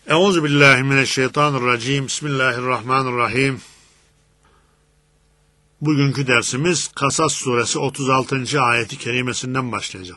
Euzubillahimineşşeytanirracim. Bismillahirrahmanirrahim. Bugünkü dersimiz Kasas suresi 36. ayeti kerimesinden başlayacak.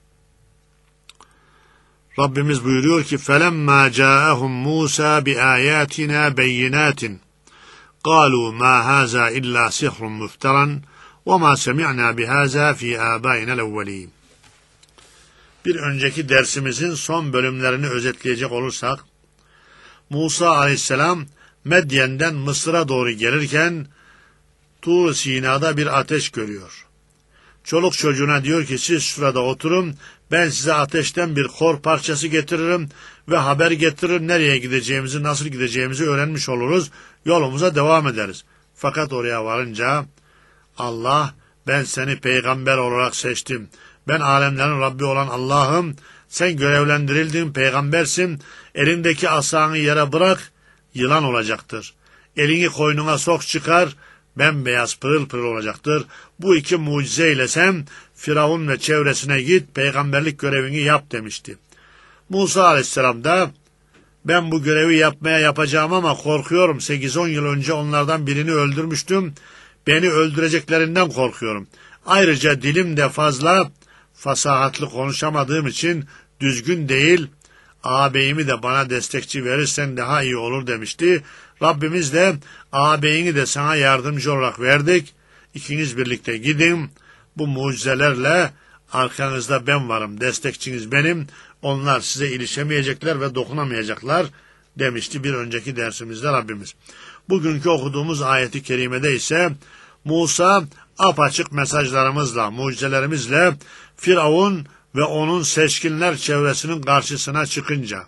Rabbimiz buyuruyor ki فَلَمَّا جَاءَهُمْ مُوسَى بِآيَاتِنَا بَيِّنَاتٍ قَالُوا مَا هَذَا إِلَّا سِحْرٌ مُفْتَرًا وَمَا سَمِعْنَا بِهَذَا فِي آبَائِنَا الْأَوَّلِينَ. Bir önceki dersimizin son bölümlerini özetleyecek olursak, Musa aleyhisselam Medyen'den Mısır'a doğru gelirken Tur Sina'da bir ateş görüyor. Çoluk çocuğuna diyor ki siz şurada oturun, ben size ateşten bir kor parçası getiririm ve haber getiririm, nereye gideceğimizi, nasıl gideceğimizi öğrenmiş oluruz, yolumuza devam ederiz. Fakat oraya varınca Allah, ben seni peygamber olarak seçtim, ben alemlerin Rabbi olan Allah'ım, sen görevlendirildin, peygambersin, elindeki asanı yere bırak, yılan olacaktır. Elini koynuna sok çıkar, bembeyaz pırıl pırıl olacaktır. Bu iki mucizeyle sen Firavun ve çevresine git, peygamberlik görevini yap demişti. Musa aleyhisselam da ben bu görevi yapacağım ama korkuyorum. 8-10 yıl önce onlardan birini öldürmüştüm. Beni öldüreceklerinden korkuyorum. Ayrıca dilim de fazla fasahatlı konuşamadığım için düzgün değil. Ağabeyimi de bana destekçi verirsen daha iyi olur demişti. Rabbimiz de ağabeyini de sana yardımcı olarak verdik. İkiniz birlikte gidin. Bu mucizelerle arkanızda ben varım. Destekçiniz benim. Onlar size ilişemeyecekler ve dokunamayacaklar demişti bir önceki dersimizde Rabbimiz. Bugünkü okuduğumuz ayeti kerimede ise Musa apaçık mesajlarımızla, mucizelerimizle Firavun ve onun seçkinler çevresinin karşısına çıkınca,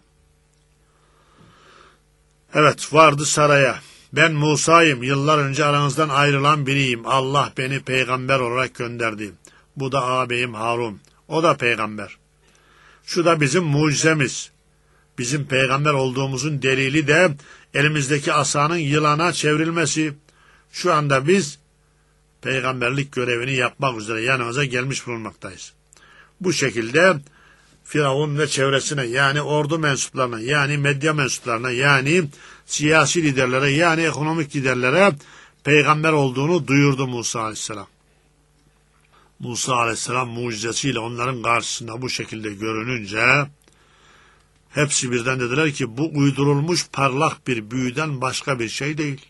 evet vardı saraya, ben Musa'yım, yıllar önce aranızdan ayrılan biriyim, Allah beni peygamber olarak gönderdi. Bu da ağabeyim Harun, o da peygamber. Şu da bizim mucizemiz. Bizim peygamber olduğumuzun delili de elimizdeki asanın yılana çevrilmesi. Şu anda biz peygamberlik görevini yapmak üzere yanımıza gelmiş bulunmaktayız. Bu şekilde Firavun ve çevresine, yani ordu mensuplarına, yani medya mensuplarına, yani siyasi liderlere, yani ekonomik liderlere peygamber olduğunu duyurdu Musa aleyhisselam. Musa aleyhisselam mucizesiyle onların karşısında bu şekilde görününce hepsi birden dediler ki bu uydurulmuş parlak bir büyüden başka bir şey değil.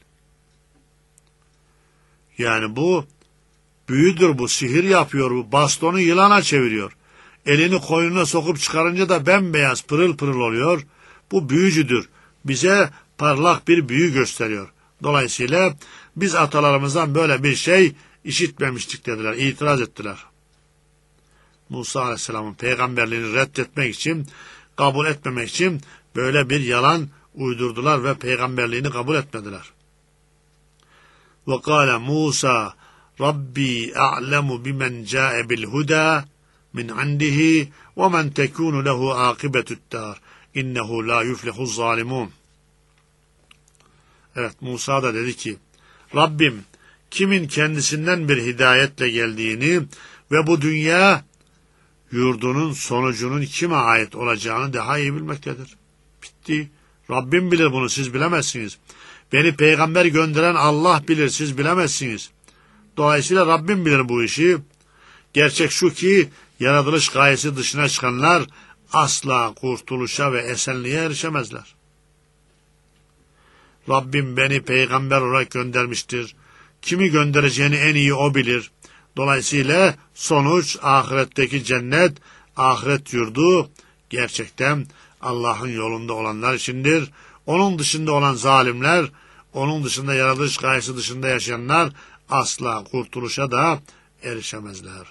Yani bu büyüdür, bu sihir yapıyor, bu bastonu yılana çeviriyor. Elini koynuna sokup çıkarınca da bembeyaz pırıl pırıl oluyor. Bu büyücüdür. Bize parlak bir büyü gösteriyor. Dolayısıyla biz atalarımızdan böyle bir şey işitmemiştik dediler, itiraz ettiler. Musa Aleyhisselam'ın peygamberliğini reddetmek için, kabul etmemek için böyle bir yalan uydurdular ve peygamberliğini kabul etmediler. وَقَالَ Musa Rabbi a'lemu bimen ca'e bil huda min indihi ve men tekunu lehu akibetu'd-dar innehu la yuflihuz zalimun. Evet, Musa da dedi ki Rabbim kimin kendisinden bir hidayetle geldiğini ve bu dünya yurdunun sonucunun kime ait olacağını daha iyi bilmektedir. Bitti. Rabbim bilir bunu, siz bilemezsiniz. Beni peygamber gönderen Allah bilir, siz bilemezsiniz. Dolayısıyla Rabbim bilir bu işi. Gerçek şu ki yaratılış gayesi dışına çıkanlar asla kurtuluşa ve esenliğe erişemezler. Rabbim beni peygamber olarak göndermiştir. Kimi göndereceğini en iyi o bilir. Dolayısıyla sonuç ahiretteki cennet, ahiret yurdu gerçekten Allah'ın yolunda olanlar içindir. Onun dışında olan zalimler, onun dışında yaratılış gayesi dışında yaşayanlar asla kurtuluşa da erişemezler.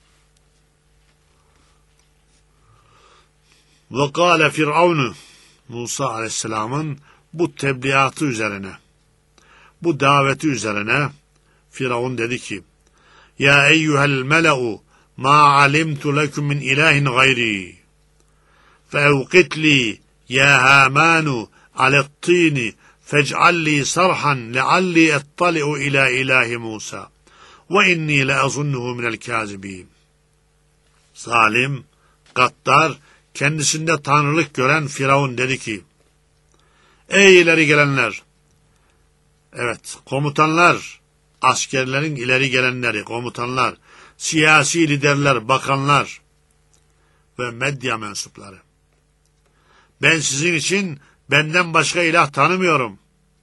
Ve kâle Firavun, Musa aleyhisselamın bu tebliğatı üzerine, bu daveti üzerine Firavun dedi ki ya eyyuhel mele'u ma alimtu lekum min ilahin gayri feevqit li ya hamanu ale't-tini fec'alli sarhan lealli ettali'u ila ilahi Musa ve inni leazunnuhu minel kâzibîn. Zalim, gaddar, kendisinde tanrılık gören Firavun dedi ki Ey ileri gelenler! Evet, komutanlar, askerlerin ileri gelenleri, komutanlar, siyasi liderler, bakanlar ve medya mensupları. Ben sizin için benden başka ilah tanımıyorum.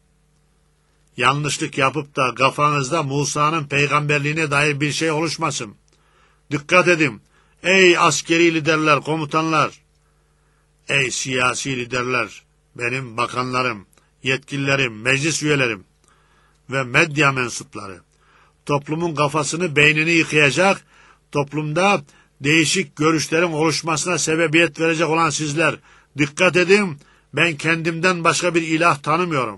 Yanlışlık yapıp da kafanızda Musa'nın peygamberliğine dair bir şey oluşmasın. Dikkat edin. Ey askeri liderler, komutanlar, ey siyasi liderler, benim bakanlarım, yetkililerim, meclis üyelerim ve medya mensupları. Toplumun kafasını, beynini yıkayacak, toplumda değişik görüşlerin oluşmasına sebebiyet verecek olan sizler, dikkat edin, ben kendimden başka bir ilah tanımıyorum.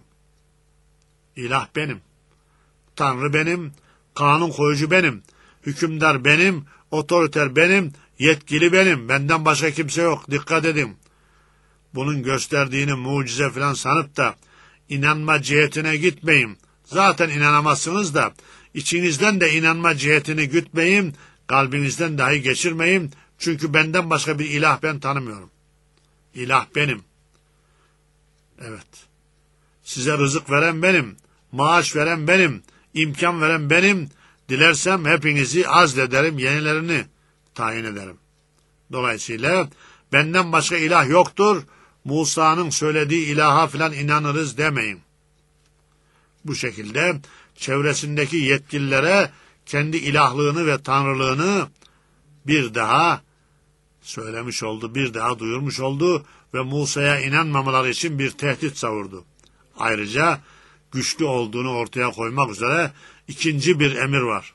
İlah benim, Tanrı benim, kanun koyucu benim, hükümdar benim, otoriter benim, yetkili benim, benden başka kimse yok, dikkat edin. Bunun gösterdiğini mucize falan sanıp da inanma cihetine gitmeyin. Zaten inanamazsınız da, içinizden de inanma cihetini gütmeyin, kalbinizden dahi geçirmeyin, çünkü benden başka bir ilah ben tanımıyorum. İlah benim. Evet. Size rızık veren benim, maaş veren benim, imkan veren benim, dilersem hepinizi azlederim, yenilerini tayin ederim. Dolayısıyla benden başka ilah yoktur, Musa'nın söylediği ilaha filan inanırız demeyin. Bu şekilde çevresindeki yetkililere kendi ilahlığını ve tanrılığını bir daha söylemiş oldu, bir daha duyurmuş oldu ve Musa'ya inanmamaları için bir tehdit savurdu. Ayrıca güçlü olduğunu ortaya koymak üzere ikinci bir emir var.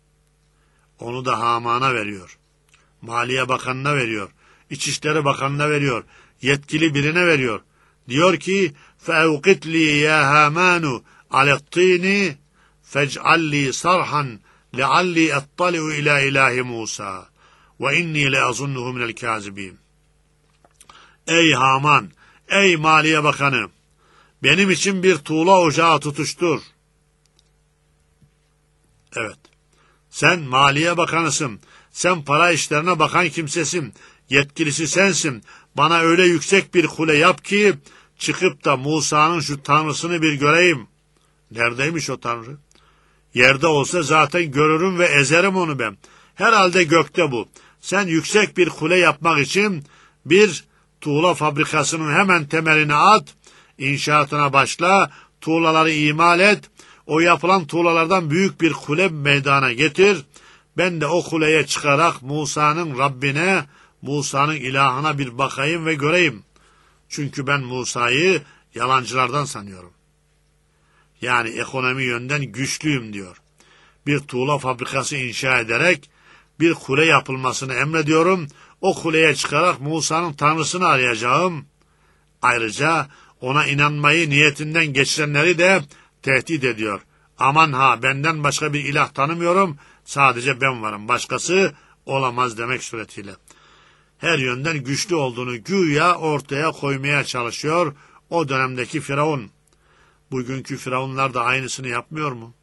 Onu da Haman'a veriyor. Maliye Bakanı'na veriyor. İçişleri Bakanı'na veriyor. Yetkili birine veriyor. Diyor ki فَاَوْقِتْ لِي يَا هَامَانُ عَلَى الطِّينِ فَاجْعَلْ لِي صَرْحًا لَعَلِّي أَطَّلِعُ إِلَى إِلَٰهِ مُوسَى وَاِنِّي لَأَظُنُّهُ مِنَ الْكَاذِبِينَ. Ey Haman, ey Maliye Bakanı, benim için bir tuğla ocağı tutuştur. Evet, sen Maliye Bakanısın, sen para işlerine bakan kimsesin, yetkilisi sensin, bana öyle yüksek bir kule yap ki, çıkıp da Musa'nın şu tanrısını bir göreyim. Neredeymiş o tanrı? Yerde olsa zaten görürüm ve ezerim onu ben. Herhalde gökte bu. Sen yüksek bir kule yapmak için bir tuğla fabrikasının hemen temelini at, inşaatına başla, tuğlaları imal et, o yapılan tuğlalardan büyük bir kule meydana getir, ben de o kuleye çıkarak Musa'nın Rabbine, Musa'nın ilahına bir bakayım ve göreyim. Çünkü ben Musa'yı yalancılardan sanıyorum. Yani ekonomi yönden güçlüyüm diyor. Bir tuğla fabrikası inşa ederek bir kule yapılmasını emrediyorum. O kuleye çıkarak Musa'nın tanrısını arayacağım. Ayrıca ona inanmayı niyetinden geçirenleri de tehdit ediyor. Aman ha, benden başka bir ilah tanımıyorum, sadece ben varım, başkası olamaz demek suretiyle. Her yönden güçlü olduğunu güya ortaya koymaya çalışıyor o dönemdeki Firavun. Bugünkü Firavunlar da aynısını yapmıyor mu?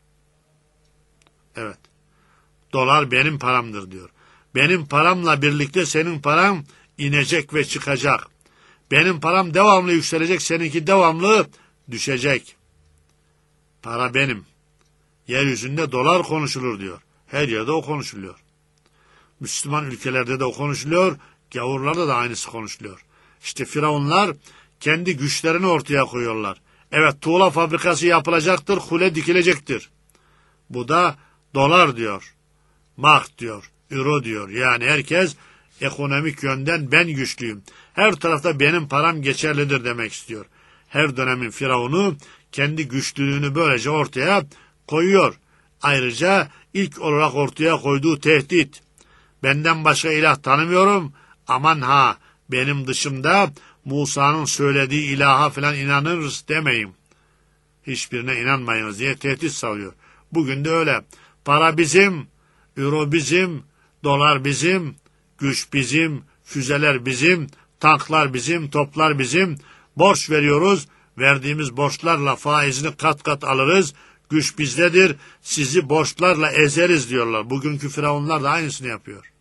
Evet. Dolar benim paramdır diyor. Benim paramla birlikte senin paran inecek ve çıkacak. Benim param devamlı yükselecek, seninki devamlı düşecek. Para benim. Yeryüzünde dolar konuşulur diyor. Her yerde o konuşuluyor. Müslüman ülkelerde de o konuşuluyor, gavurlarda da aynısı konuşuluyor. İşte Firavunlar kendi güçlerini ortaya koyuyorlar. Evet, tuğla fabrikası yapılacaktır, kule dikilecektir. Bu da dolar diyor, mark diyor, euro diyor. Yani herkes ekonomik yönden ben güçlüyüm, her tarafta benim param geçerlidir demek istiyor. Her dönemin Firavunu kendi güçlülüğünü böylece ortaya koyuyor. Ayrıca ilk olarak ortaya koyduğu tehdit, benden başka ilah tanımıyorum, aman ha, benim dışımda Musa'nın söylediği ilaha falan inanırız demeyin. Hiçbirine inanmayınız diye tehdit savuruyor. Bugün de öyle. Para bizim, euro bizim, dolar bizim, güç bizim, füzeler bizim, tanklar bizim, toplar bizim, borç veriyoruz, verdiğimiz borçlarla faizini kat kat alırız, güç bizdedir, sizi borçlarla ezeriz diyorlar. Bugünkü firavunlar da aynısını yapıyor.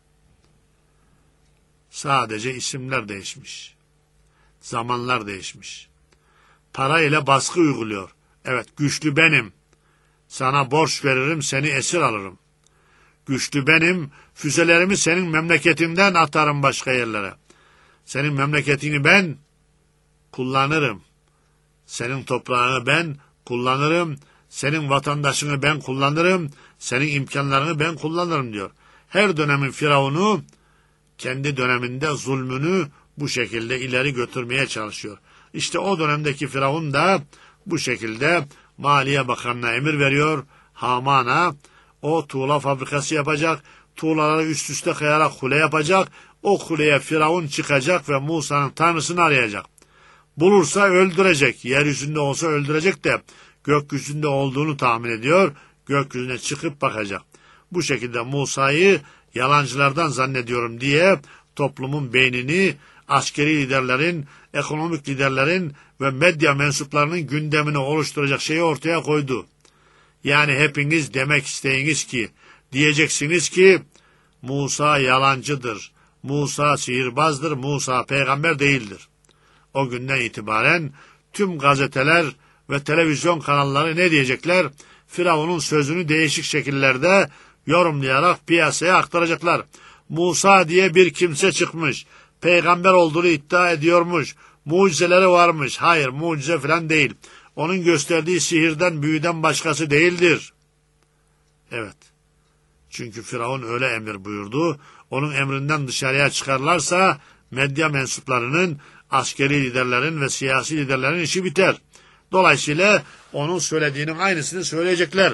Sadece isimler değişmiş. Zamanlar değişmiş. para ile baskı uyguluyor. Evet, güçlü benim. Sana borç veririm, seni esir alırım. Güçlü benim, füzelerimi senin memleketinden atarım başka yerlere. Senin memleketini ben kullanırım. Senin toprağını ben kullanırım. Senin vatandaşını ben kullanırım. Senin imkanlarını ben kullanırım diyor. Her dönemin firavunu kendi döneminde zulmünü bu şekilde ileri götürmeye çalışıyor. İşte o dönemdeki firavun da bu şekilde Maliye Bakanı'na emir veriyor. Haman'a o tuğla fabrikası yapacak. Tuğlaları üst üste kayarak kule yapacak. O kuleye firavun çıkacak ve Musa'nın tanrısını arayacak. Bulursa öldürecek. Yeryüzünde olsa öldürecek de gökyüzünde olduğunu tahmin ediyor. Gökyüzüne çıkıp bakacak. Bu şekilde Musa'yı yalancılardan zannediyorum diye toplumun beynini askeri liderlerin, ekonomik liderlerin ve medya mensuplarının gündemini oluşturacak şeyi ortaya koydu. Yani hepiniz demek isteyiniz ki, diyeceksiniz ki Musa yalancıdır, Musa sihirbazdır, Musa peygamber değildir. O günden itibaren tüm gazeteler ve televizyon kanalları ne diyecekler? Firavun'un sözünü değişik şekillerde yorumlayarak piyasaya aktaracaklar. Musa diye bir kimse çıkmış, peygamber olduğunu iddia ediyormuş, mucizeleri varmış. Hayır, mucize falan değil. Onun gösterdiği sihirden, büyüden başkası değildir. Evet. Çünkü Firavun öyle emir buyurdu. Onun emrinden dışarıya çıkarlarsa medya mensuplarının, askeri liderlerin ve siyasi liderlerin işi biter. Dolayısıyla onun söylediğinin aynısını söyleyecekler.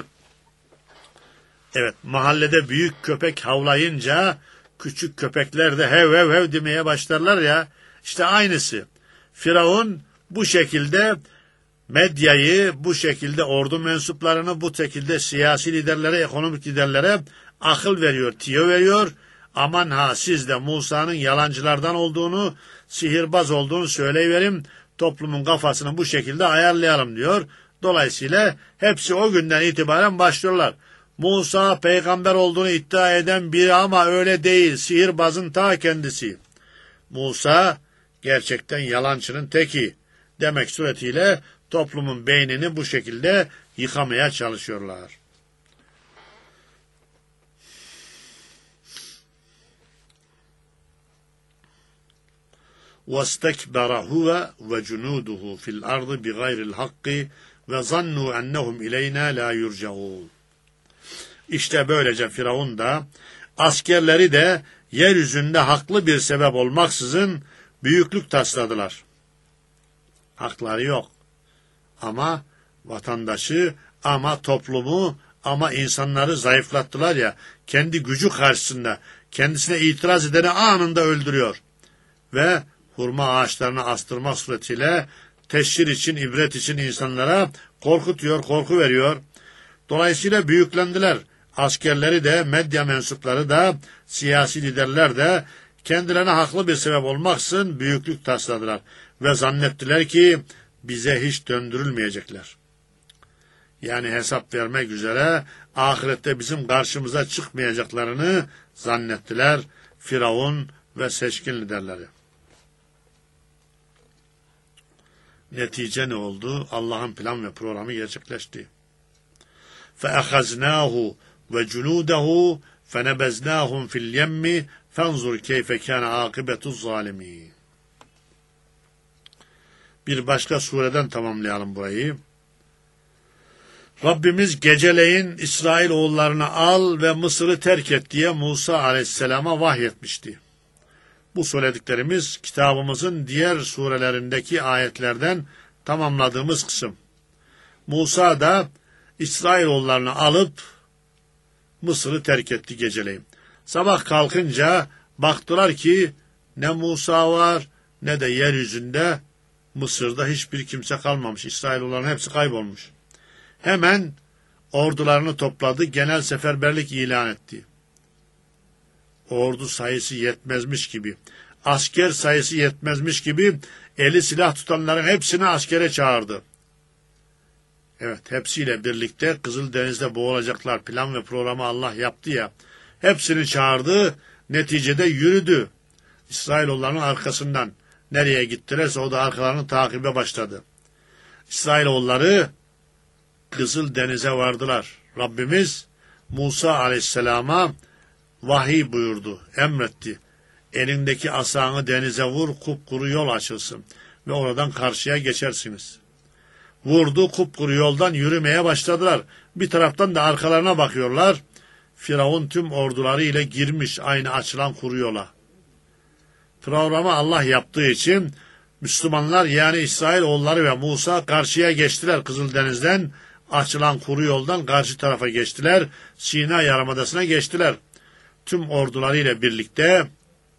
Evet, mahallede büyük köpek havlayınca küçük köpekler de hev hev hev demeye başlarlar ya. İşte aynısı. Firavun bu şekilde medyayı, bu şekilde ordu mensuplarını, bu şekilde siyasi liderlere, ekonomik liderlere akıl veriyor, tiyo veriyor. Aman ha, siz de Musa'nın yalancılardan olduğunu, sihirbaz olduğunu söyleyiverin, toplumun kafasını bu şekilde ayarlayalım diyor. Dolayısıyla hepsi o günden itibaren başlıyorlar. Musa peygamber olduğunu iddia eden biri ama öyle değil, sihirbazın ta kendisi. Musa gerçekten yalancının teki demek suretiyle toplumun beynini bu şekilde yıkamaya çalışıyorlar. وَاسْتَكْبَرَ هُوَ وَجُنُودُهُ فِي الْأَرْضِ بِغَيْرِ الْحَقِّ وَظَنُّوا أَنَّهُمْ إِلَيْنَا لَا يُرْجَعُونَ. İşte böylece Firavun da, askerleri de yeryüzünde haklı bir sebep olmaksızın büyüklük tasladılar. Hakları yok. Ama vatandaşı, ama toplumu, ama insanları zayıflattılar ya, kendi gücü karşısında kendisine itiraz edeni anında öldürüyor. Ve hurma ağaçlarını astırmak suretiyle teşhir için, ibret için insanlara korkutuyor, korku veriyor. Dolayısıyla büyüklendiler. Askerleri de, medya mensupları da, siyasi liderler de kendilerine haklı bir sebep olmaksızın büyüklük tasladılar. Ve zannettiler ki bize hiç döndürülmeyecekler. Yani hesap vermek üzere ahirette bizim karşımıza çıkmayacaklarını zannettiler Firavun ve seçkin liderleri. Netice ne oldu? Allah'ın plan ve programı gerçekleşti. فَأَخَزْنَاهُ وَجُنُودَهُ فَنَبَزْنَاهُمْ فِي الْيَمِّ فَانْظُرْ كَيْفَ كَانَ عَاقِبَةُ الظَّالِمِينَ. Bir başka sureden tamamlayalım burayı. Rabbimiz geceleyin İsrail oğullarını al ve Mısır'ı terk et diye Musa aleyhisselama vahyetmişti. Bu söylediklerimiz kitabımızın diğer surelerindeki ayetlerden tamamladığımız kısım. Musa da İsrailoğullarını alıp Mısır'ı terk etti geceleyin. Sabah kalkınca baktılar ki ne Musa var ne de yeryüzünde Mısır'da hiçbir kimse kalmamış. İsrailoğulların hepsi kaybolmuş. Hemen ordularını topladı, genel seferberlik ilan etti. Ordu sayısı yetmezmiş gibi, asker sayısı yetmezmiş gibi eli silah tutanların hepsini askere çağırdı. Evet, hepsiyle birlikte Kızıldeniz'de boğulacaklar, plan ve programı Allah yaptı ya, hepsini çağırdı, neticede yürüdü. İsrailoğulların arkasından nereye gittilerse o da arkalarını takibe başladı. İsrailoğulları Kızıl Deniz'e vardılar. Rabbimiz Musa aleyhisselama vahiy buyurdu, emretti. Elindeki asanı denize vur, kupkuru yol açılsın ve oradan karşıya geçersiniz. Vurdu, kupkuru yoldan yürümeye başladılar. Bir taraftan da arkalarına bakıyorlar. Firavun tüm orduları ile girmiş aynı açılan kuru yola. Programı Allah yaptığı için Müslümanlar yani İsrailoğulları ve Musa karşıya geçtiler Kızıldeniz'den. Açılan kuru yoldan karşı tarafa geçtiler. Sina Yarımadası'na geçtiler. Tüm ordularıyla birlikte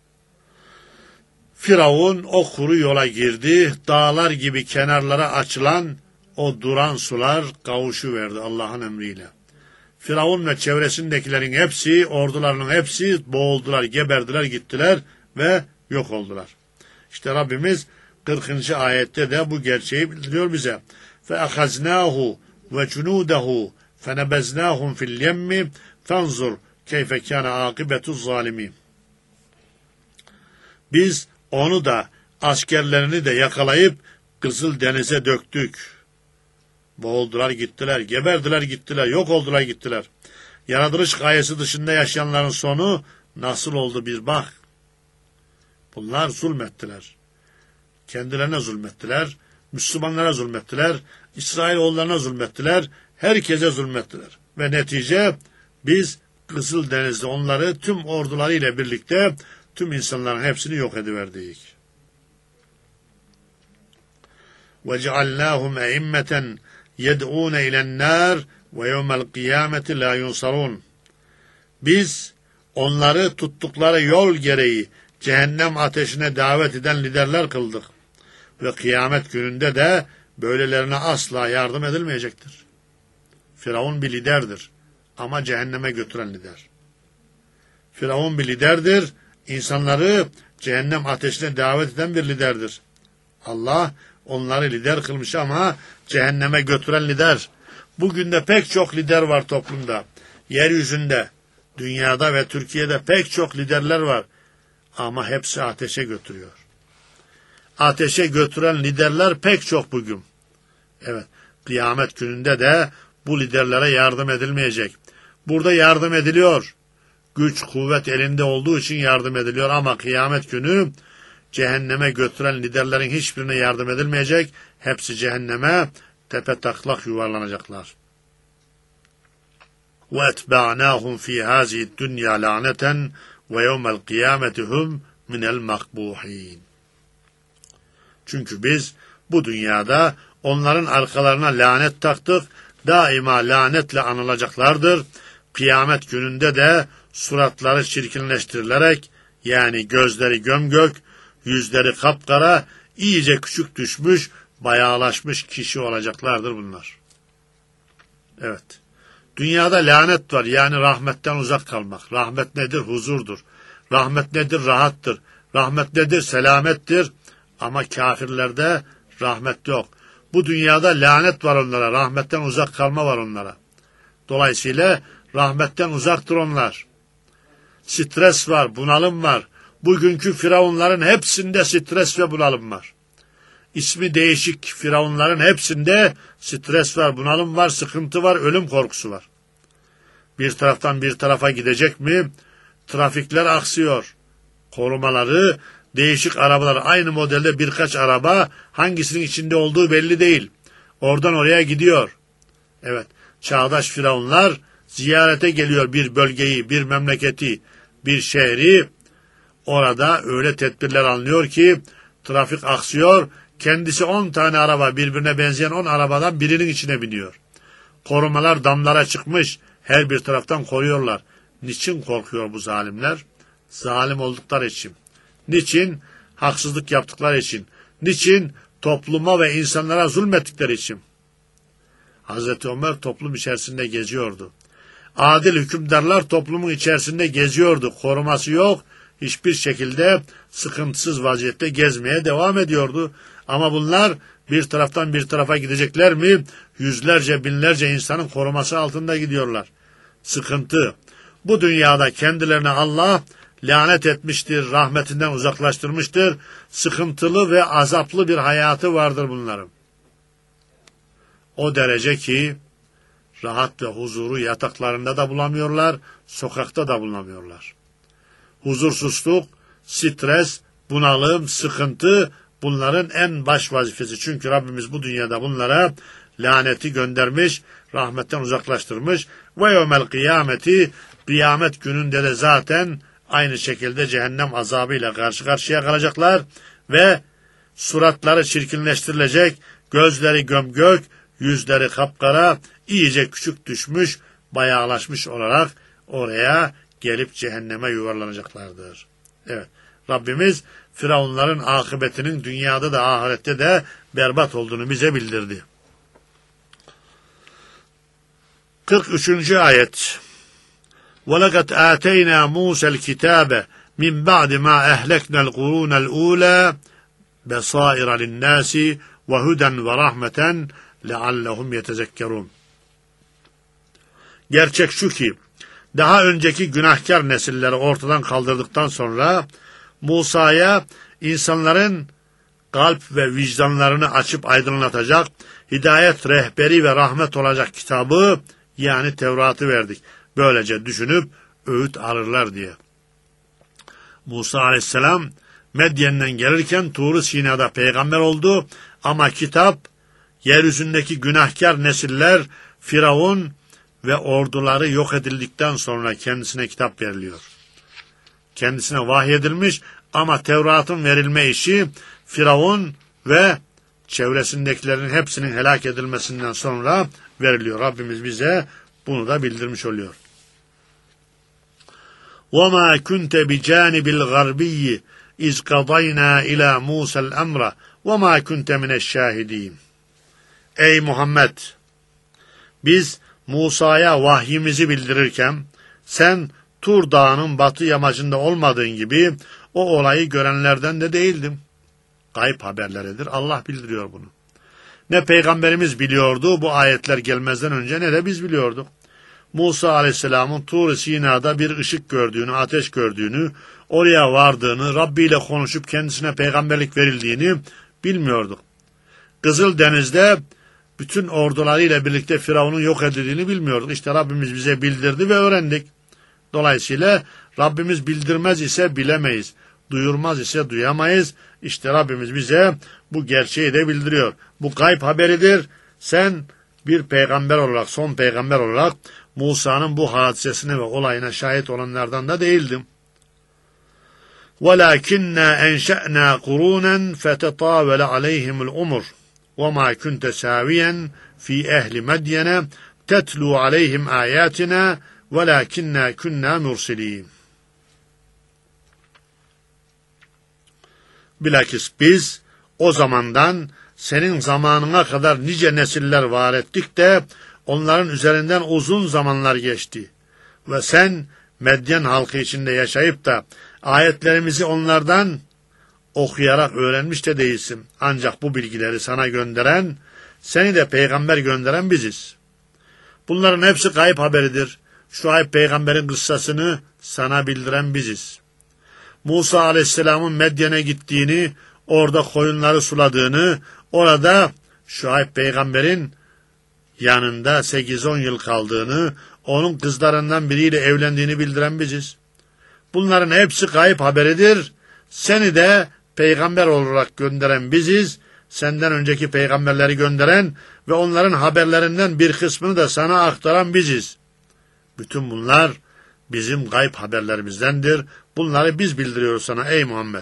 Firavun o kuru yola girdi. Dağlar gibi kenarlara açılan o duran sular kavuşuverdi Allah'ın emriyle. Firavun ve çevresindekilerin hepsi, ordularının hepsi boğuldular, geberdiler, gittiler ve yok oldular. İşte Rabbimiz 40. ayette de bu gerçeği bildiriyor bize. فَاَخَزْنَاهُ وَجُنُودَهُ فَنَبَزْنَاهُمْ فِي الْيَمِّ فَانْظُرْ كَيْفَ كَانَ عَاقِبَةُ الظَّالِمِينَ. Biz onu da askerlerini de yakalayıp Kızıl Deniz'e döktük. Boğuldular gittiler, geberdiler gittiler, yok oldular gittiler. Yaratılış gayesi dışında yaşayanların sonu nasıl oldu bir bak. Bunlar zulmettiler. Kendilerine zulmettiler, Müslümanlara zulmettiler, İsrailoğullarına zulmettiler, herkese zulmettiler. Ve netice biz Kızıl Deniz'de onları tüm ordularıyla birlikte tüm insanların hepsini yok ediverdik. وَجَعَلْنَاهُمْ اَئِمَّةً يَدْعُونَ اِلَى النَّارِ وَيَوْمَ الْقِيَامَةِ لَا يُنْصَرُونَ. Biz onları tuttukları yol gereği cehennem ateşine davet eden liderler kıldık. Ve kıyamet gününde de böylelerine asla yardım edilmeyecektir. Firavun bir liderdir ama cehenneme götüren lider. Firavun bir liderdir, insanları cehennem ateşine davet eden bir liderdir. Allah onları lider kılmış ama cehenneme götüren lider. Bugün de pek çok lider var toplumda. Yeryüzünde, dünyada ve Türkiye'de pek çok liderler var. Ama hepsi ateşe götürüyor. Ateşe götüren liderler pek çok bugün. Evet, kıyamet gününde de bu liderlere yardım edilmeyecek. Burada yardım ediliyor. Güç, kuvvet elinde olduğu için yardım ediliyor ama kıyamet günü cehenneme götüren liderlerin hiçbirine yardım edilmeyecek. Hepsi cehenneme tepetaklak yuvarlanacaklar. وَاَتْبَعْنَاهُمْ ف۪ي هَذِهِ الدُّنْيَا لَعْنَةً وَيَوْمَ الْقِيَامَةِ هُمْ مِنَ الْمَقْبُوحِينَ. Çünkü biz bu dünyada onların arkalarına lanet taktık, daima lanetle anılacaklardır. Kıyamet gününde de suratları çirkinleştirilerek, yani gözleri gömgök, yüzleri kapkara, iyice küçük düşmüş, bayağılaşmış kişi olacaklardır bunlar. Evet. Dünyada lanet var, yani rahmetten uzak kalmak. Rahmet nedir? Huzurdur. Rahmet nedir? Rahattır. Rahmet nedir? Selamettir. Ama kafirlerde rahmet yok. Bu dünyada lanet var onlara, rahmetten uzak kalma var onlara. Dolayısıyla rahmetten uzaktır onlar. Stres var, bunalım var. Bugünkü firavunların hepsinde stres ve bunalım var. İsmi değişik firavunların hepsinde stres var, bunalım var, sıkıntı var, ölüm korkusu var. Bir taraftan bir tarafa gidecek mi? Trafikler aksıyor. Korumaları, değişik arabalar, aynı modelde birkaç araba, hangisinin içinde olduğu belli değil. Oradan oraya gidiyor. Evet, çağdaş firavunlar ziyarete geliyor bir bölgeyi, bir memleketi, bir şehri. Orada öyle tedbirler alınıyor ki trafik aksıyor. Kendisi 10 tane araba, birbirine benzeyen 10 arabadan birinin içine biniyor. Korumalar damlara çıkmış, her bir taraftan koruyorlar. Niçin korkuyor bu zalimler? Zalim oldukları için. Niçin? Haksızlık yaptıkları için. Niçin? Topluma ve insanlara zulmettikleri için. Hazreti Ömer toplum içerisinde geziyordu. Adil hükümdarlar toplumun içerisinde geziyordu. Koruması yok. Hiçbir şekilde sıkıntısız vaziyette gezmeye devam ediyordu. Ama bunlar bir taraftan bir tarafa gidecekler mi? Yüzlerce, binlerce insanın koruması altında gidiyorlar. Sıkıntı. Bu dünyada kendilerine Allah lanet etmiştir, rahmetinden uzaklaştırmıştır. Sıkıntılı ve azaplı bir hayatı vardır bunların. O derece ki rahat ve huzuru yataklarında da bulamıyorlar, sokakta da bulamıyorlar. Huzursuzluk, stres, bunalım, sıkıntı bunların en baş vazifesi. Çünkü Rabbimiz bu dünyada bunlara laneti göndermiş, rahmetten uzaklaştırmış. Ve yevmel kıyameti, kıyamet gününde de zaten aynı şekilde cehennem azabıyla karşı karşıya kalacaklar ve suratları çirkinleştirilecek, gözleri gömgök, yüzleri kapkara, iyice küçük düşmüş, bayağılaşmış olarak oraya gelip cehenneme yuvarlanacaklardır. Evet, Rabbimiz Firavunların akıbetinin dünyada da ahirette de berbat olduğunu bize bildirdi. 43. ayet. وَلَقَدْ آتَيْنَا مُوسَى الْكِتَابَ مِنْ بَعْدِ مَا أَهْلَكْنَا الْقُرُونَ الْأُولَى بَصَائِرَ لِلنَّاسِ وَهُدًى وَرَحْمَةً لَعَلَّهُمْ يَتَذَكَّرُونَ. Gerçek şu ki, daha önceki günahkar nesilleri ortadan kaldırdıktan sonra Musa'ya insanların kalp ve vicdanlarını açıp aydınlatacak, hidayet rehberi ve rahmet olacak kitabı yani Tevrat'ı verdik. Böylece düşünüp öğüt alırlar diye. Musa aleyhisselam Medyen'den gelirken Tur-u Sina'da peygamber oldu ama kitap yeryüzündeki günahkar nesiller Firavun ve orduları yok edildikten sonra kendisine kitap veriliyor. Kendisine vahyedilmiş ama Tevrat'ın verilme işi Firavun ve çevresindekilerin hepsinin helak edilmesinden sonra veriliyor. Rabbimiz bize bunu da bildirmiş oluyor. وَمَا كُنْتَ بِجَانِبِ الْغَرْبِيِّ اِذْ قَضَيْنَا اِلَى مُوسَى الْأَمْرَ وَمَا كُنْتَ مِنَ الشَّاهِدِينَ. Ey Muhammed! Biz Musa'ya vahyimizi bildirirken sen Tur Dağı'nın batı yamacında olmadığın gibi o olayı görenlerden de değildim. Gayb haberleridir. Allah bildiriyor bunu. Ne peygamberimiz biliyordu bu ayetler gelmezden önce ne de biz biliyorduk. Musa aleyhisselamın Tur-u Sina'da bir ışık gördüğünü, ateş gördüğünü, oraya vardığını, Rabbi ile konuşup kendisine peygamberlik verildiğini bilmiyorduk. Kızıldeniz'de bütün ordularıyla birlikte Firavun'un yok edildiğini bilmiyorduk. İşte Rabbimiz bize bildirdi ve öğrendik. Dolayısıyla Rabbimiz bildirmez ise bilemeyiz, duyurmaz ise duyamayız. İşte Rabbimiz bize bu gerçeği de bildiriyor. Bu gayb haberidir. Sen bir peygamber olarak, son peygamber olarak Musa'nın bu hadisesine ve olayına şahit olanlardan da değildim. وَلَكِنَّا اَنْشَأْنَا قُرُونًا فَتَطَاوَلَ عَلَيْهِمُ الْأُمُرُ وَمَا كُنْتَ سَاوِيًا فِي اَهْلِ مَدْيَنَ تَتْلُوا عَلَيْهِمْ آيَاتِنَا وَلَكِنَّا كُنَّا مُرْسِلِينَ. Bilakis biz o zamandan senin zamanına kadar nice nesiller var ettik de onların üzerinden uzun zamanlar geçti. Ve sen Medyen halkı içinde yaşayıp da ayetlerimizi onlardan okuyarak öğrenmiş de değilsin. Ancak bu bilgileri sana gönderen, seni de peygamber gönderen biziz. Bunların hepsi gayb haberidir. Şuayb peygamberin kıssasını sana bildiren biziz. Musa aleyhisselamın Medyen'e gittiğini, orada koyunları suladığını, orada Şuayb peygamberin yanında 8-10 yıl kaldığını, onun kızlarından biriyle evlendiğini bildiren biziz. Bunların hepsi gayb haberidir. Seni de peygamber olarak gönderen biziz, senden önceki peygamberleri gönderen ve onların haberlerinden bir kısmını da sana aktaran biziz. Bütün bunlar bizim gayb haberlerimizdendir. Bunları biz bildiriyoruz sana ey Muhammed.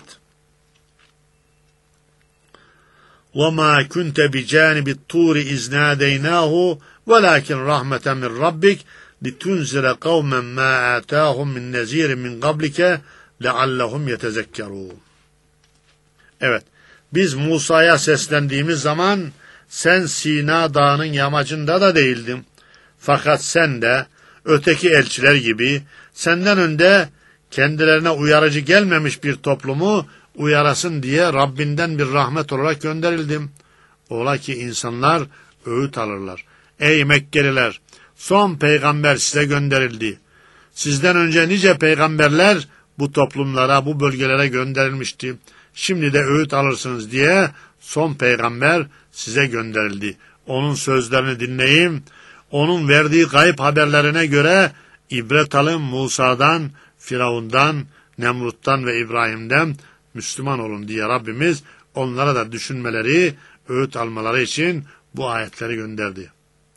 وَمَا كُنْتَ بِجَانِبِ الطُّورِ اِذْ نَادَيْنَاهُ وَلَكِنْ رَحْمَةً مِنْ رَبِّكَ لِتُنْزِرَ قَوْمًا مَا آتَاهُمْ مِنْ نَذِيرٍ مِنْ قَبْلِكَ لَعَلَّهُمْ يَتَذَكَّرُونَ. Evet, biz Musa'ya seslendiğimiz zaman sen Sina Dağı'nın yamacında da değildin. Fakat sen de öteki elçiler gibi senden önde kendilerine uyarıcı gelmemiş bir toplumu uyarasın diye Rabbinden bir rahmet olarak gönderildim. Ola ki insanlar öğüt alırlar. Ey Mekkeliler! Son peygamber size gönderildi. Sizden önce nice peygamberler bu toplumlara, bu bölgelere gönderilmişti. Şimdi de öğüt alırsınız diye son peygamber size gönderildi. onun sözlerini dinleyin, onun verdiği gayb haberlerine göre ibret alın, Musa'dan, Firavun'dan, Nemrut'tan ve İbrahim'den Müslüman olun diye Rabbimiz onlara da düşünmeleri, öğüt almaları için bu ayetleri gönderdi.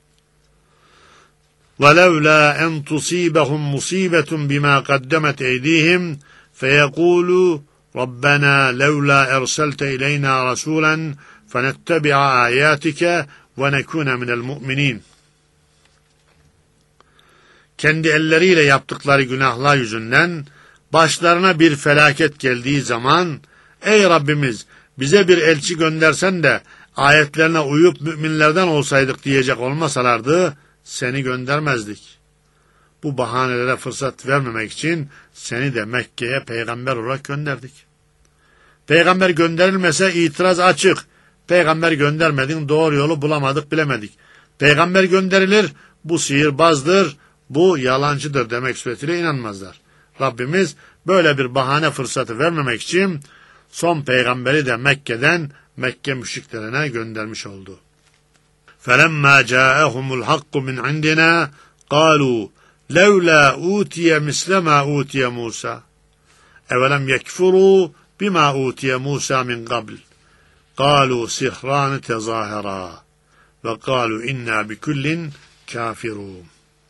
وَلَوْلَا أَنْ تُصِيبَهُمْ مُصِيبَةٌ بِمَا قَدَّمَتْ اَيْدِيهِمْ فَيَقُولُوا رَبَّنَا لَوْلَا اَرْسَلْتَ اِلَيْنَا رَسُولًا فَنَتَّبِعَ آيَاتِكَ وَنَكُونَ مِنَ الْمُؤْمِنِينَ. Kendi elleriyle yaptıkları günahlar yüzünden başlarına bir felaket geldiği zaman, ey Rabbimiz bize bir elçi göndersen de ayetlerine uyup müminlerden olsaydık diyecek olmasalardı seni göndermezdik. Bu bahanelere fırsat vermemek için seni de Mekke'ye peygamber olarak gönderdik. Peygamber gönderilmese itiraz açık. Peygamber göndermedin, doğru yolu bulamadık, bilemedik. Peygamber gönderilir, bu sihirbazdır, bu yalancıdır demek suretiyle inanmazlar. Rabbimiz böyle bir bahane fırsatı vermemek için son peygamberi de Mekke'den Mekke müşriklerine göndermiş oldu. فَلَمَّا جَاءَهُمُ الْحَقُّ مِنْ عِنْدِنَا قَالُوا لَوْلَا أُوتِيَ مِثْلَ مَا أُوتِيَ مُوسَى اَوَلَمْ يَكْفُرُوا بِمَا أُوتِيَ مُوسَى مِنْ قَبْلِ قَالُوا سِحْرَانِ تَظَاهَرَا وَقَالُوا اِنَّا بِكُلٍّ كَافِرُونَ.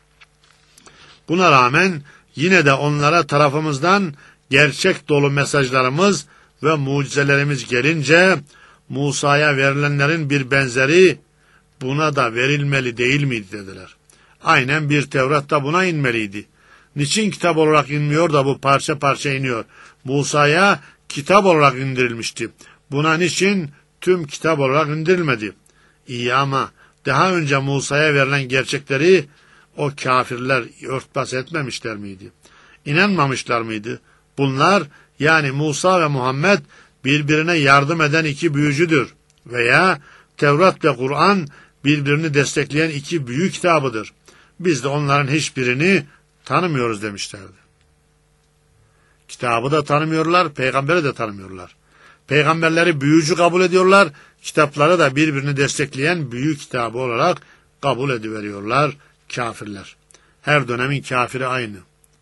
Buna rağmen yine de onlara tarafımızdan gerçek dolu mesajlarımız ve mucizelerimiz gelince Musa'ya verilenlerin bir benzeri buna da verilmeli değil miydi dediler. Aynen bir Tevrat da buna inmeliydi. Niçin kitap olarak inmiyor da bu parça parça iniyor? Musa'ya kitap olarak indirilmişti. Buna niçin tüm kitap olarak indirilmedi? İyi ama daha önce Musa'ya verilen gerçekleri o kafirler örtbas etmemişler miydi? İnanmamışlar mıydı? Bunlar yani Musa ve Muhammed birbirine yardım eden iki büyücüdür veya Tevrat ve Kur'an birbirini destekleyen iki büyük kitabıdır. Biz de onların hiçbirini tanımıyoruz demişlerdi. Kitabı da tanımıyorlar, peygamberi de tanımıyorlar. Peygamberleri büyücü kabul ediyorlar, kitapları da birbirini destekleyen büyük kitabı olarak kabul ediveriyorlar kafirler. Her dönemin kafiri aynı.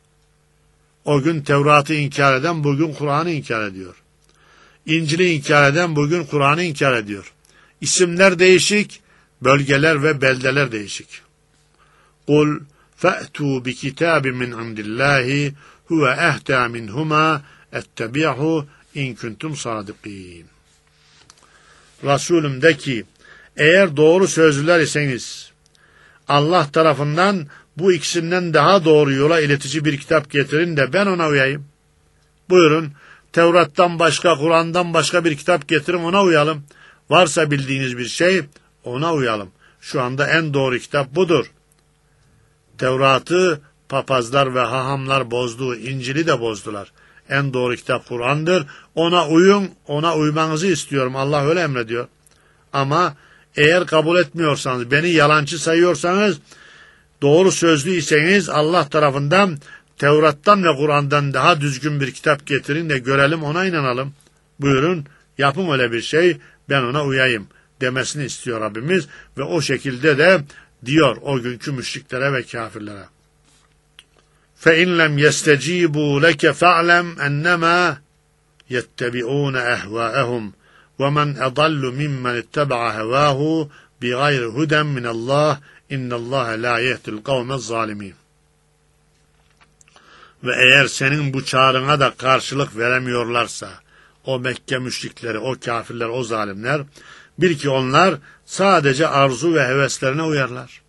O gün Tevrat'ı inkar eden bugün Kur'an'ı inkar ediyor. İncil'i inkar eden bugün Kur'an'ı inkar ediyor. İsimler değişik, bölgeler ve beldeler değişik. قُلْ فَأْتُوا بِكِتَابٍ مِّنْ عِنْدِ اللّٰهِ هُوَ اَهْدَى مِنْهُمَا اَتَّبِعْهُ اِنْ كُنْتُمْ صَادِقِينَ. Resulüm de ki, eğer doğru sözlüler iseniz, Allah tarafından bu ikisinden daha doğru yola iletici bir kitap getirin de ben ona uyayım. Buyurun, Tevrat'tan başka, Kur'an'dan başka bir kitap getirin, ona uyalım. Varsa bildiğiniz bir şey, ona uyalım. Şu anda en doğru kitap budur. Tevrat'ı papazlar ve hahamlar bozdu, İncil'i de bozdular. En doğru kitap Kur'an'dır. Ona uyun, ona uymanızı istiyorum. Allah öyle emrediyor. Ama eğer kabul etmiyorsanız, beni yalancı sayıyorsanız, doğru sözlüyseniz Allah tarafından Tevrat'tan ve Kur'an'dan daha düzgün bir kitap getirin de görelim, ona inanalım. Buyurun, yapın öyle bir şey, ben ona uyayım demesini istiyor Rabbimiz ve o şekilde de diyor o günkü müşriklere ve kafirlere. فَاِنْ لَمْ يَسْتَجِيبُوا لَكَ فَاعْلَمْ اَنَّمَا يَتَّبِعُونَ اَهْوَاءَهُمْ وَمَنْ اَضَلُّ مِمَّنِ اتَّبَعَ هَوَاهُ بِغَيْرِ هُدًى مِنَ اللّٰهِ اِنَّ اللّٰهَ لَا يَهْدِ الْقَوْمَ الظَّالِمِينَ. Ve eğer senin bu çağrına da karşılık veremiyorlarsa, o Mekke müşrikleri, o kafirler, o zalimler, bil ki onlar sadece arzu ve heveslerine uyarlar.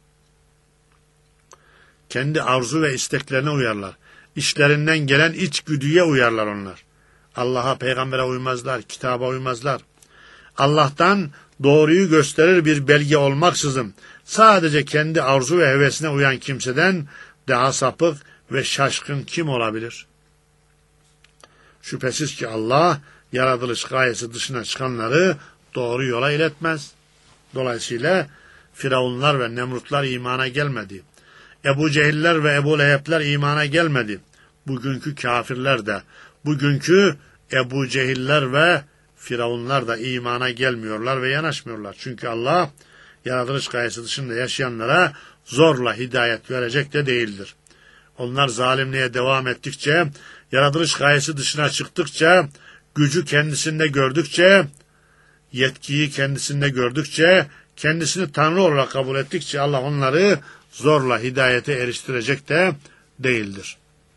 Kendi arzu ve isteklerine uyarlar. İşlerinden gelen içgüdüye uyarlar onlar. Allah'a, peygambere uymazlar, kitaba uymazlar. Allah'tan doğruyu gösterir bir belge olmaksızın sadece kendi arzu ve hevesine uyan kimseden daha sapık ve şaşkın kim olabilir? Şüphesiz ki Allah yaratılış gayesi dışına çıkanları doğru yola iletmez. Dolayısıyla Firavunlar ve Nemrutlar imana gelmedi. Ebu Cehiller ve Ebu Lehebler imana gelmedi. Bugünkü kafirler de, bugünkü Ebu Cehiller ve Firavunlar da imana gelmiyorlar ve yanaşmıyorlar. Çünkü Allah yaratılış gayesi dışında yaşayanlara zorla hidayet verecek de değildir. Onlar zalimliğe devam ettikçe, yaratılış gayesi dışına çıktıkça, gücü kendisinde gördükçe, yetkiyi kendisinde gördükçe, kendisini Tanrı olarak kabul ettikçe Allah onları zorla hidayete eriştirecek de değildir.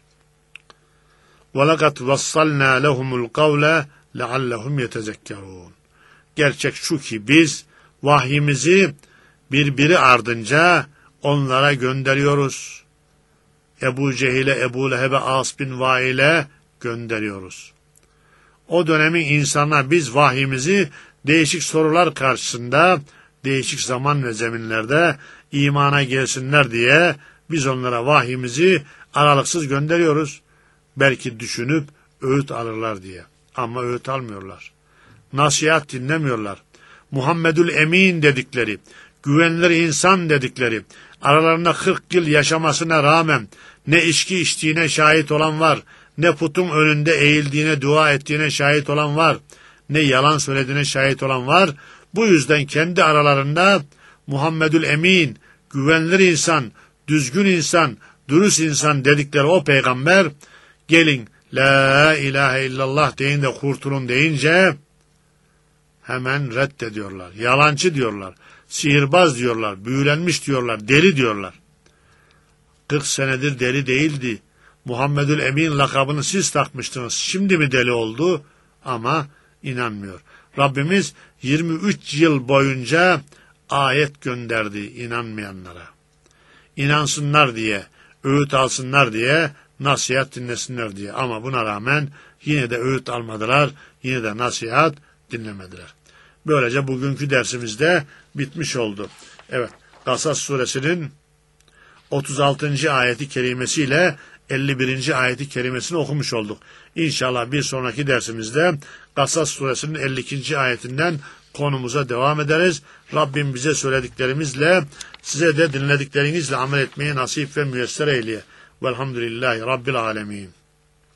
وَلَقَدْ وَصَّلْنَا لَهُمُ الْقَوْلَ لَعَلَّهُمْ يَتَذَكَّرُونَ. Gerçek şu ki biz vahyimizi birbiri ardınca onlara gönderiyoruz. Ebu Cehil'e, Ebu Leheb'e, As bin Vail'e gönderiyoruz. O dönemin insanlar biz vahyimizi değişik sorular karşısında, değişik zaman ve zeminlerde imana gelsinler diye biz onlara vahyimizi aralıksız gönderiyoruz. Belki düşünüp öğüt alırlar diye. Ama öğüt almıyorlar. Nasihat dinlemiyorlar. Muhammedül Emin dedikleri, güvenilir insan dedikleri, aralarında 40 yıl yaşamasına rağmen ne içki içtiğine şahit olan var, ne putun önünde eğildiğine, dua ettiğine şahit olan var, ne yalan söylediğine şahit olan var. Bu yüzden kendi aralarında Muhammedül Emin, güvenilir insan, düzgün insan, dürüst insan dedikleri o peygamber, gelin la ilahe illallah deyin de kurtulun deyince hemen reddediyorlar. Yalancı diyorlar, sihirbaz diyorlar, büyülenmiş diyorlar, deli diyorlar. 40 senedir deli değildi. Muhammedül Emin lakabını siz takmıştınız. Şimdi mi deli oldu? Ama inanmıyor. Rabbimiz 23 yıl boyunca ayet gönderdi inanmayanlara. İnansınlar diye, öğüt alsınlar diye, nasihat dinlesinler diye. Ama buna rağmen yine de öğüt almadılar, yine de nasihat dinlemediler. Böylece bugünkü dersimizde bitmiş oldu. Evet, Kasas suresinin 36. ayeti kerimesiyle 51. ayeti kerimesini okumuş olduk. İnşallah bir sonraki dersimizde Kasas suresinin 52. ayetinden konumuza devam ederiz. Rabbim bize söylediklerimizle, size de dinlediklerinizle amel etmeyi nasip ve müyesser eyleye. Velhamdülillahi Rabbil alemin.